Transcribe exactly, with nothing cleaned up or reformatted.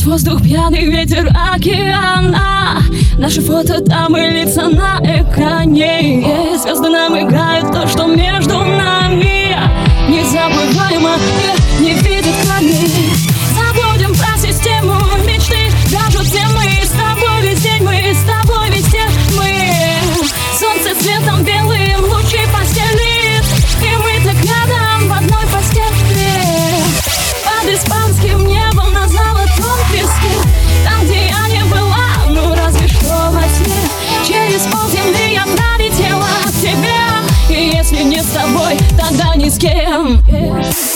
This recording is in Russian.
Этот воздух, пьяный ветер океана, наши фото там и лица на экране. И звезды нам играют то, что между нами незабываемо и не видит корней. Забудем про систему, мечты вяжут все мы. С тобой весь день мы, с тобой везде мы. Солнце цветом белым лучи постелит, и мы так рядом в одной постели. Под испанским небом на золотом песке, там, где я не была, ну разве что во сне. Через полземли я пролетела к тебе, и если не с тобой, тогда ни с кем.